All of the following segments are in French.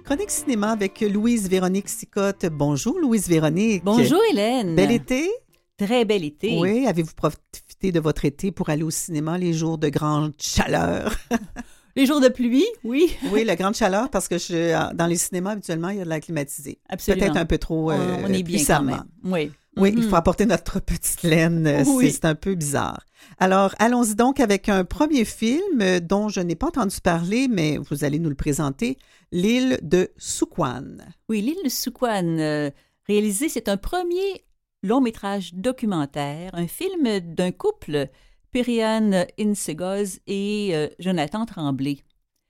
Chronique cinéma avec Louise-Véronique Sicotte. Bonjour Louise-Véronique. Bonjour Hélène. Bel été? Très bel été. Oui, avez-vous profité de votre été pour aller au cinéma les jours de grande chaleur? Les jours de pluie, oui. Oui, la grande chaleur parce que dans les cinémas, habituellement, il y a de l'air climatisé. Absolument. Peut-être un peu trop on est bien puissamment. quand même. Oui. Oui, il faut apporter notre petite laine. Oui. C'est un peu bizarre. Alors, allons-y donc avec un premier film dont je n'ai pas entendu parler, mais vous allez nous le présenter, L'île de Souquan. Oui, L'île de Souquan, réalisé, c'est un premier long-métrage documentaire, un film d'un couple, Periane Insegoz et Jonathan Tremblay.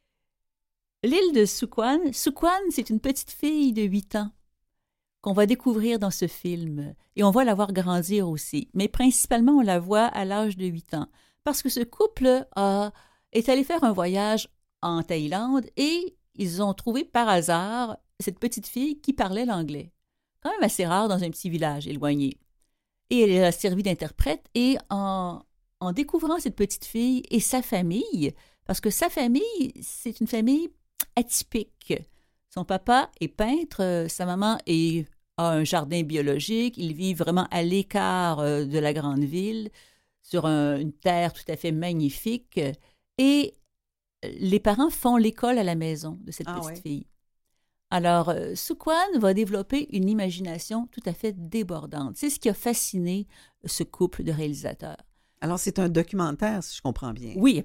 L'île de Souquan, c'est une petite fille de 8 ans qu'on va découvrir dans ce film. Et on va la voir grandir aussi. Mais principalement, on la voit à l'âge de 8 ans. Parce que ce couple est allé faire un voyage en Thaïlande et ils ont trouvé par hasard cette petite fille qui parlait l'anglais. Quand même assez rare dans un petit village éloigné. Et elle a servi d'interprète. Et en découvrant cette petite fille et sa famille, parce que sa famille, c'est une famille atypique. Son papa est peintre, sa maman a un jardin biologique, ils vivent vraiment à l'écart de la grande ville, sur une terre tout à fait magnifique, et les parents font l'école à la maison de cette petite fille. Alors, Souquan va développer une imagination tout à fait débordante. C'est ce qui a fasciné ce couple de réalisateurs. Alors, c'est un documentaire, si je comprends bien. Oui,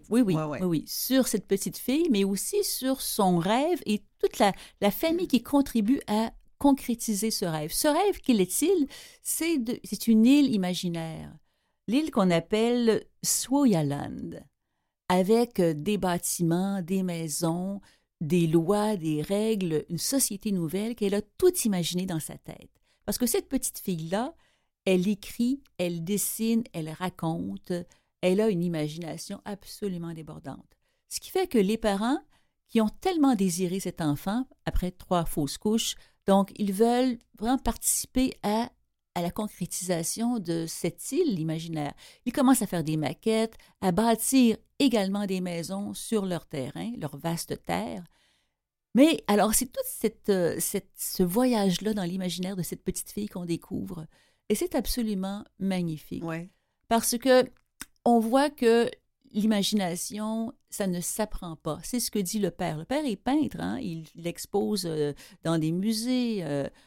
sur cette petite fille, mais aussi sur son rêve et toute la famille qui contribue à concrétiser ce rêve. Ce rêve, quel est-il? C'est une île imaginaire, l'île qu'on appelle Swoyaland, avec des bâtiments, des maisons, des lois, des règles, une société nouvelle qu'elle a tout imaginé dans sa tête. Parce que cette petite fille-là, elle écrit, elle dessine, elle raconte, elle a une imagination absolument débordante. Ce qui fait que les parents qui ont tellement désiré cet enfant, après 3 fausses couches, donc ils veulent vraiment participer à la concrétisation de cette île imaginaire. Ils commencent à faire des maquettes, à bâtir également des maisons sur leur terrain, leur vaste terre. Mais alors, c'est tout ce voyage-là dans l'imaginaire de cette petite fille qu'on découvre. Et c'est absolument magnifique. Ouais. Parce que on voit que l'imagination, ça ne s'apprend pas. C'est ce que dit le père. Le père est peintre, hein? Il expose dans des musées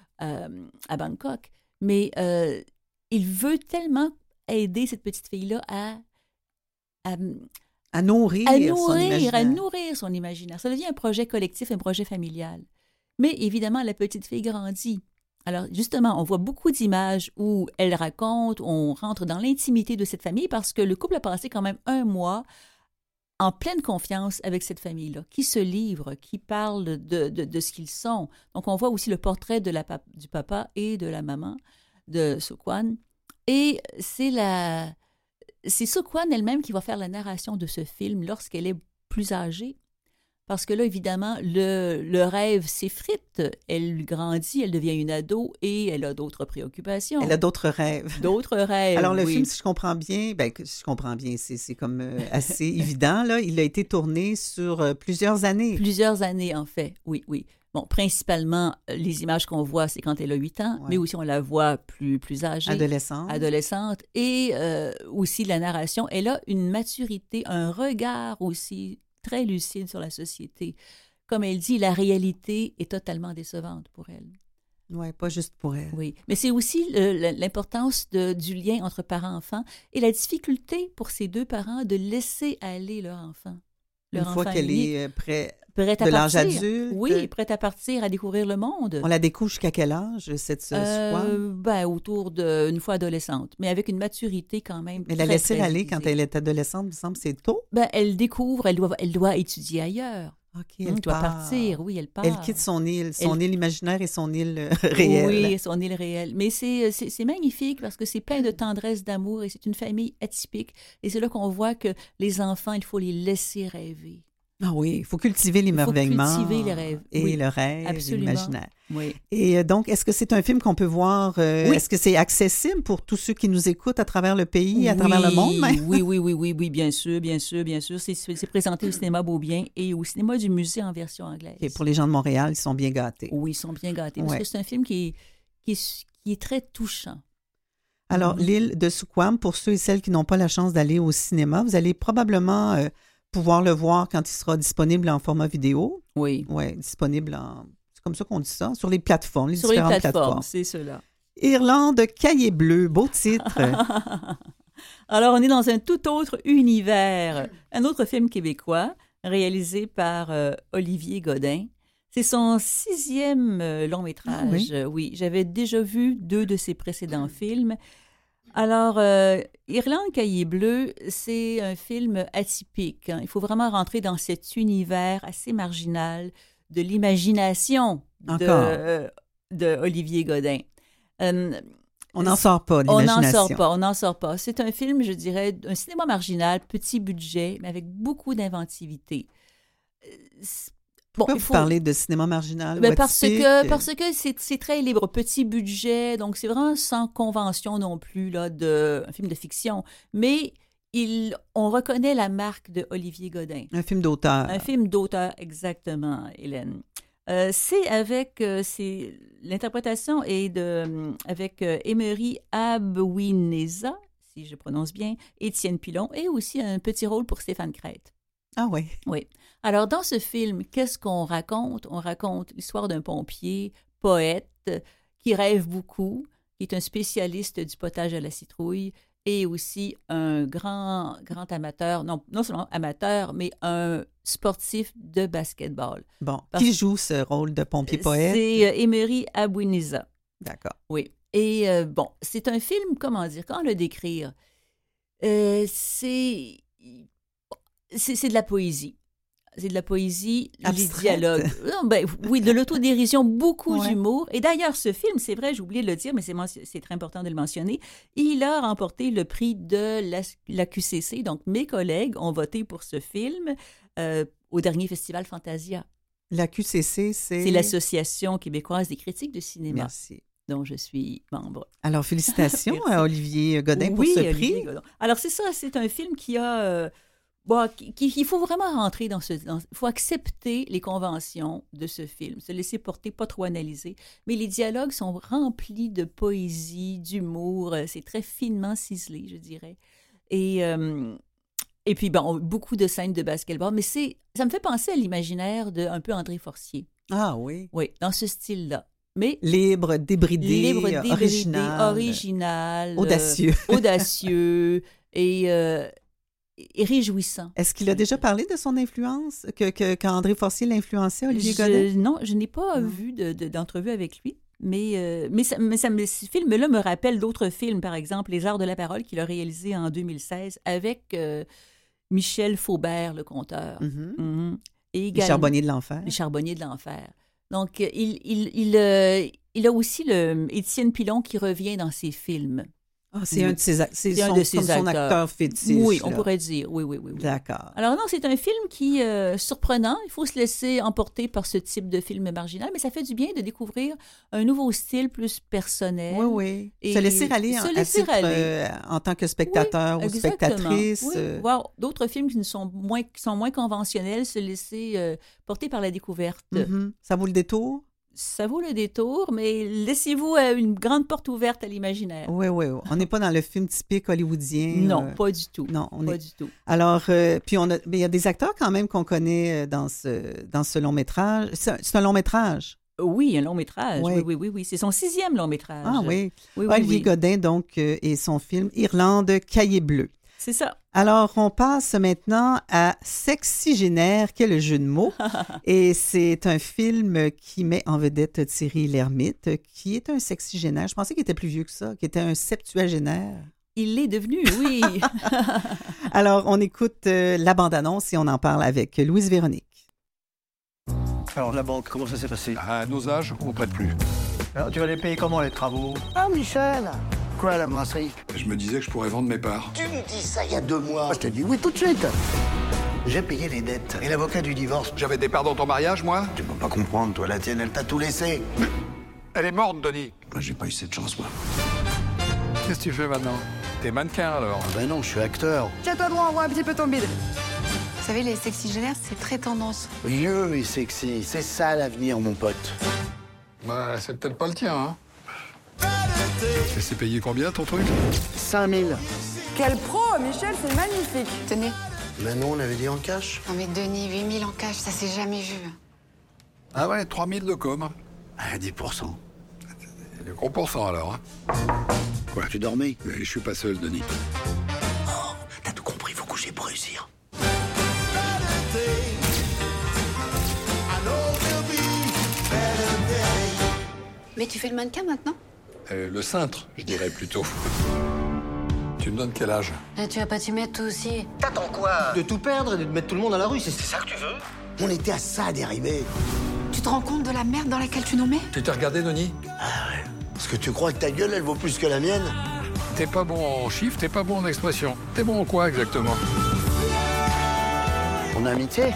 à Bangkok. Mais il veut tellement aider cette petite fille-là à nourrir son imaginaire. Ça devient un projet collectif, un projet familial. Mais évidemment, la petite fille grandit. Alors, justement, on voit beaucoup d'images où elle raconte, on rentre dans l'intimité de cette famille parce que le couple a passé quand même 1 mois en pleine confiance avec cette famille-là, qui se livre, qui parle de ce qu'ils sont. Donc, on voit aussi le portrait du papa et de la maman de Souquan. Et c'est Souquan elle-même qui va faire la narration de ce film lorsqu'elle est plus âgée. Parce que là, évidemment, le rêve s'effrite. Elle grandit, elle devient une ado et elle a d'autres préoccupations. Elle a d'autres rêves. D'autres rêves, Alors, le oui. film, si je comprends bien, c'est comme assez évident, là. Il a été tourné sur plusieurs années. Plusieurs années, en fait, oui. Bon, principalement, les images qu'on voit, c'est quand elle a 8 ans, mais aussi on la voit plus âgée. Adolescente. Et aussi la narration, elle a une maturité, un regard aussi très lucide sur la société. Comme elle dit, la réalité est totalement décevante pour elle. Oui, pas juste pour elle. Oui, mais c'est aussi l'importance du lien entre parents-enfants et la difficulté pour ces 2 parents de laisser aller leur enfant. Une fois qu'elle est prête à l'âge partir. adulte. Oui, prête à partir, à découvrir le monde. On la découvre jusqu'à quel âge, cette Souquan? Autour d'une fois adolescente, mais avec une maturité quand même. Mais la laisser aller quand elle est adolescente, il me semble, c'est tôt. Elle découvre, elle doit étudier ailleurs. OK, elle doit partir, oui, elle part. Elle quitte son île imaginaire et son île réelle. Oui, son île réelle. Mais c'est magnifique parce que c'est plein de tendresse, d'amour et c'est une famille atypique. Et c'est là qu'on voit que les enfants, il faut les laisser rêver. Ah oui, il faut cultiver l'émerveillement. Il faut cultiver les rêves. Et le rêve, absolument. l'imaginaire. Oui. Et donc, est-ce que c'est un film qu'on peut voir? Oui. Est-ce que c'est accessible pour tous ceux qui nous écoutent à travers le pays, à travers le monde même? Oui, bien sûr. C'est présenté au cinéma Beaubien et au cinéma du musée en version anglaise. Et pour les gens de Montréal, ils sont bien gâtés. Oui, ils sont bien gâtés. Parce que c'est un film qui est très touchant. Alors, L'île de Suquam, pour ceux et celles qui n'ont pas la chance d'aller au cinéma, vous allez probablement pouvoir le voir quand il sera disponible en format vidéo. Oui. Oui, disponible en... C'est comme ça qu'on dit ça, sur les plateformes, sur différentes les plateformes. C'est cela. Irlande, Cahier bleu, beau titre. Alors, on est dans un tout autre univers. Un autre film québécois réalisé par Olivier Godin. C'est son 6e long-métrage. Ah, oui, j'avais déjà vu 2 de ses précédents films. Alors, Irlande, Cahier bleu, c'est un film atypique. Hein. Il faut vraiment rentrer dans cet univers assez marginal de l'imagination de Olivier Godin. On n'en sort pas, l'imagination. On n'en sort pas. C'est un film, je dirais, un cinéma marginal, petit budget, mais avec beaucoup d'inventivité. Pourquoi vous parlez de cinéma marginal? Parce que c'est très libre, petit budget, donc c'est vraiment sans convention non plus, là, un film de fiction. Mais on reconnaît la marque de Olivier Godin. Un film d'auteur. Un film d'auteur, exactement, Hélène. L'interprétation est avec Emery Abouineza, si je prononce bien, Étienne Pilon, et aussi un petit rôle pour Stéphane Crête. Ah oui. Oui. Alors, dans ce film, qu'est-ce qu'on raconte? On raconte l'histoire d'un pompier, poète, qui rêve beaucoup, qui est un spécialiste du potage à la citrouille et aussi un grand amateur, non seulement amateur, mais un sportif de basketball. Bon, qui joue ce rôle de pompier-poète? C'est Emery Abouineza. D'accord. Oui. Et c'est un film, comment le décrire? C'est de la poésie. C'est de la poésie, abstraite. Les dialogues. Oui, de l'autodérision, beaucoup d'humour. Et d'ailleurs, ce film, c'est vrai, j'ai oublié de le dire, mais c'est très important de le mentionner, il a remporté le prix de la QCC. Donc, mes collègues ont voté pour ce film au dernier festival Fantasia. La QCC, c'est l'Association québécoise des critiques de cinéma. Merci. Dont je suis membre. Alors, félicitations à Olivier Godin pour ce prix. Godin. Alors, c'est ça, c'est un film qui a... il faut vraiment rentrer il faut accepter les conventions de ce film, se laisser porter, pas trop analyser. Mais les dialogues sont remplis de poésie, d'humour. C'est très finement ciselé, je dirais. Et puis, beaucoup de scènes de basketball. Mais ça me fait penser à l'imaginaire d'un peu André Forcier. Ah oui? Oui, dans ce style-là. Mais libre, débridé, original, audacieux et réjouissant. Est-ce qu'il a déjà parlé de son influence, qu'André Forcier l'influençait, Olivier Godin? Non, je n'ai pas vu d'entrevue avec lui. Mais ce film-là me rappelle d'autres films, par exemple Les Arts de la parole qu'il a réalisé en 2016 avec Michel Faubert, le conteur. Mm-hmm. Mm-hmm. Et Les Charbonniers de l'enfer. Les Charbonniers de l'enfer. Donc, il a aussi Étienne Pilon qui revient dans ses films. Ah, c'est un de ses son acteur fétiche. Oui, là. On pourrait dire. Oui. D'accord. Alors non, c'est un film qui est surprenant. Il faut se laisser emporter par ce type de film marginal, mais ça fait du bien de découvrir un nouveau style plus personnel. Oui. Et se laisser aller en tant que spectateur ou spectatrice. Oui. Voir d'autres films qui sont moins conventionnels, se laisser porter par la découverte. Mm-hmm. Ça vaut le détour? Ça vaut le détour, mais laissez-vous une grande porte ouverte à l'imaginaire. Oui. On n'est pas dans le film typique hollywoodien. Non, pas du tout. Non, pas du tout. Alors, puis mais il y a des acteurs quand même qu'on connaît dans ce long-métrage. C'est un long-métrage. Oui, un long-métrage. Oui. C'est son 6e long-métrage. Ah oui. Olivier Godin, donc, et son film Irlande, Cahier bleu. C'est ça. Alors, on passe maintenant à Sexygénaire, quel le jeu de mots. Et c'est un film qui met en vedette Thierry Lhermitte, qui est un sexygénaire. Je pensais qu'il était plus vieux que ça, qu'il était un septuagénaire. Il l'est devenu, oui. Alors, on écoute la bande-annonce et on en parle avec Louise Véronique. Alors, la banque, comment ça s'est passé? À nos âges, on prête plus. Alors, tu vas les payer comment, les travaux? Ah, Michel! Quoi, la brasserie? Je me disais que je pourrais vendre mes parts. Tu me dis ça il y a 2 mois. Je te dis oui tout de suite. J'ai payé les dettes. Et l'avocat du divorce. J'avais des parts dans ton mariage, moi? Tu peux pas comprendre, toi, la tienne, elle t'a tout laissé. Elle est morte, Denis. Moi, j'ai pas eu cette chance, moi. Qu'est-ce que tu fais maintenant? T'es mannequin, alors? Ah ben non, je suis acteur. Tiens-toi droit, on voit un petit peu ton bide. Vous savez, les sexygénaires, c'est très tendance. Vieux et sexy, c'est ça l'avenir, mon pote. Bah, c'est peut-être pas le tien, hein? Et c'est payé combien, ton truc? 5000. Quel pro, Michel, c'est magnifique. Tenez. Ben non, on avait dit en cash. Non mais Denis, 8000 en cash, ça s'est jamais vu. Ah ouais, 3000 de com. Ah, 10%. Le gros pourcent, alors, hein? Quoi, tu dormais? Mais je suis pas seul, Denis. T'as tout compris, faut coucher pour réussir. Mais tu fais le mannequin maintenant? Le cintre, je dirais plutôt. Tu me donnes quel âge? Tu vas pas t'y mettre toi aussi? T'attends quoi? De tout perdre et de mettre tout le monde à la rue, c'est ça que tu veux? On était à ça d'arriver. Tu te rends compte de la merde dans laquelle tu nous mets? Tu t'es regardé, Denis? Est-ce que tu crois que ta gueule, elle vaut plus que la mienne? T'es pas bon en chiffres, t'es pas bon en expression. T'es bon en quoi, exactement? On a amitié?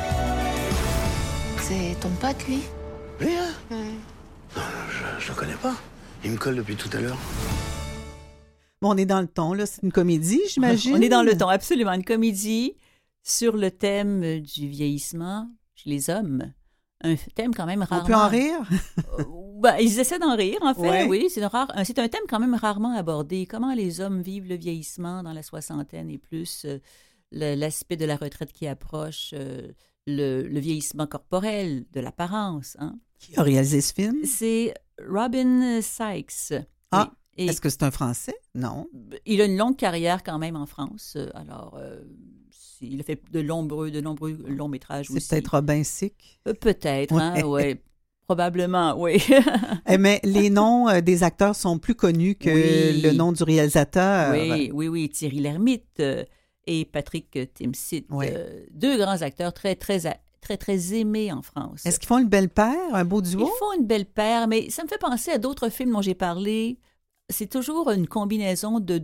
C'est ton pote, lui? Oui, hein? Non, je le connais pas. Il me colle depuis tout à l'heure. Bon, on est dans le ton, là. C'est une comédie, j'imagine? On est dans le ton, absolument. Une comédie sur le thème du vieillissement chez les hommes. Un thème quand même rarement... On peut en rire? Ben, ils essaient d'en rire, en fait, Ouais. oui. C'est un thème quand même rarement abordé. Comment les hommes vivent le vieillissement dans la soixantaine et plus, l'aspect de la retraite qui approche, le vieillissement corporel, de l'apparence. Hein. Qui a réalisé ce film? C'est Robin Sykes. Ah, oui. Et est-ce que c'est un Français? Non. il a une longue carrière quand même en France. Alors, il a fait de nombreux longs métrages aussi. C'est peut-être Robin Sick. Peut-être, Ouais. hein, oui. Probablement, oui. Mais les noms des acteurs sont plus connus que Oui. le nom du réalisateur. Oui. Thierry Lhermitte et Patrick Timsit. Oui. Deux grands acteurs très aimés en France. Est-ce qu'ils font une belle paire, un beau duo? Ils font une belle paire, mais ça me fait penser à d'autres films dont j'ai parlé. C'est toujours une combinaison de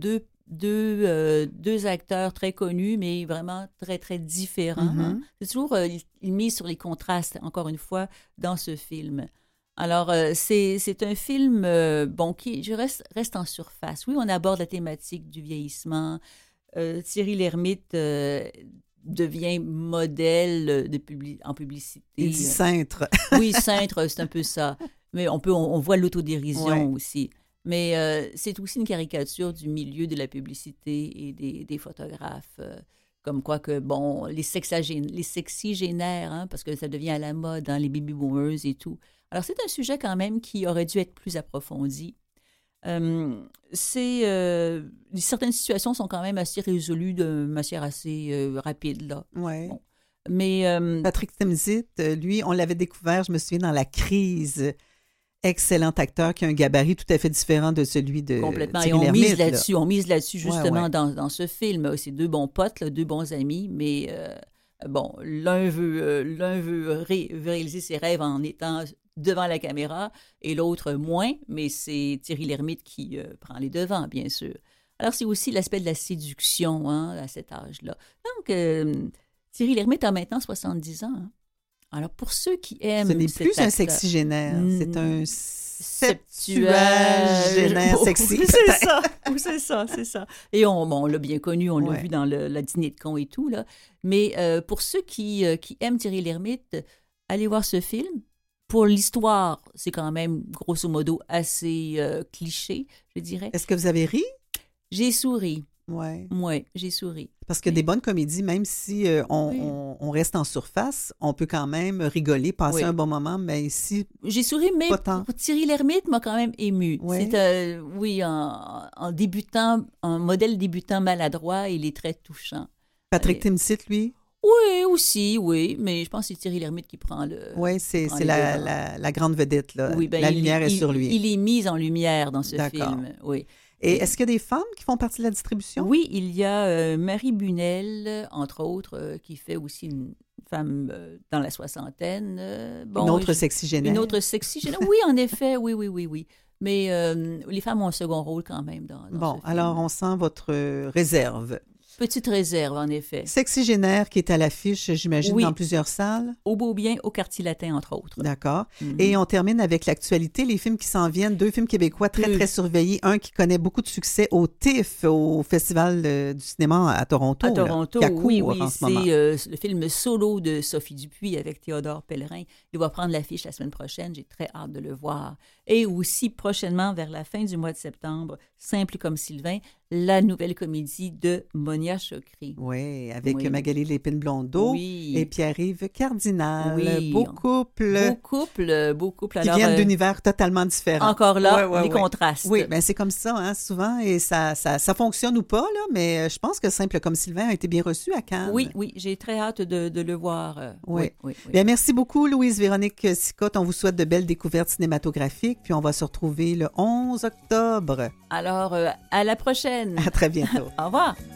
deux acteurs très connus, mais vraiment très différents. Mhm. Hein. C'est toujours, il mise sur les contrastes, encore une fois, dans ce film. Alors, c'est un film, qui reste en surface. Oui, on aborde la thématique du vieillissement. Thierry Lhermitte devient modèle en publicité. Il dit cintre. Oui, cintre, c'est un peu ça. Mais on voit l'autodérision Ouais. aussi. Mais c'est aussi une caricature du milieu de la publicité et des photographes. Comme quoi que, les sexygénaires, hein, parce que ça devient à la mode, hein, les baby boomers et tout. Alors, c'est un sujet quand même qui aurait dû être plus approfondi. Certaines situations sont quand même assez résolues de manière assez rapide, là. Ouais. Bon. Mais Patrick Timsit, lui, on l'avait découvert, je me souviens, dans La Crise. Excellent acteur qui a un gabarit tout à fait différent de celui de complètement. Thierry Et Lhermitte, on mise là-dessus justement Ouais. dans ce film. C'est deux bons potes, là, deux bons amis, mais l'un veut réaliser ses rêves en étant devant la caméra et l'autre moins, mais c'est Thierry Lhermitte qui prend les devants, bien sûr. Alors, c'est aussi l'aspect de la séduction, hein, à cet âge-là. Donc, Thierry Lhermitte a maintenant 70 ans. Hein. Alors, pour ceux qui aiment... Ce n'est cet plus un acteur- sexygénaire, c'est un septuagénaire septuagénaire sexy. C'est ça, oui, c'est ça. Et on l'a bien connu, on l'a Ouais. vu dans la dîner de cons et tout, là. Mais pour ceux qui aiment Thierry Lhermitte, allez voir ce film. Pour l'histoire, c'est quand même, grosso modo, assez cliché, je dirais. Est-ce que vous avez ri? J'ai souri. Oui. Oui, j'ai souri. Parce que Oui. des bonnes comédies, même si Oui. on reste en surface, on peut quand même rigoler, passer Oui. un bon moment, mais ici, J'ai souri, mais Pas tant. pour Thierry Lhermitte m'a quand même ému. Ouais. C'est, en débutant, un modèle débutant maladroit, il est très touchant. Patrick Allez. Timsit, lui, Oui, aussi, oui, mais je pense que c'est Thierry Lhermitte qui prend le... oui, c'est prend les la, devants. la grande vedette, là. Oui, ben, la lumière est sur lui. Il est mis en lumière dans ce D'accord. film, oui. Et est-ce qu'il y a des femmes qui font partie de la distribution? Oui, il y a Marie Bunel, entre autres, qui fait aussi une femme dans la soixantaine. Une autre sexygénaire. Une autre sexygénaire. Oui, en effet, oui. Mais les femmes ont un second rôle quand même dans ce Bon, film. alors on sent votre réserve. Petite réserve, en effet. Sexygénaire qui est à l'affiche, j'imagine, Oui. dans plusieurs salles. Au Beau-Bien, au Quartier Latin, entre autres. D'accord. Mhm. Et on termine avec l'actualité, les films qui s'en viennent, 2 films québécois très, très surveillés. Un qui connaît beaucoup de succès au TIFF, au Festival du cinéma à Toronto. À Toronto, là, qui oui, court en ce moment. c'est le film Solo de Sophie Dupuis avec Théodore Pellerin. Il va prendre l'affiche la semaine prochaine. J'ai très hâte de le voir. Et aussi, prochainement, vers la fin du mois de septembre, Simple comme Sylvain, la nouvelle comédie de Monia Chokri. Oui, avec Oui. Magali Lépine-Blondeau Oui. et Pierre-Yves Cardinal. Oui. Beau couple. Beau couple. Qui Alors, viennent d'univers totalement différents. encore là, Ouais, les contrastes. Oui, bien c'est comme ça, hein, souvent, et ça fonctionne ou pas, là, mais je pense que Simple comme Sylvain a été bien reçu à Cannes. Oui, j'ai très hâte de le voir. Oui. Oui. Bien, merci beaucoup, Louise-Véronique Sicotte. On vous souhaite de belles découvertes cinématographiques, puis on va se retrouver le 11 octobre. Alors, à la prochaine. À très bientôt. Au revoir.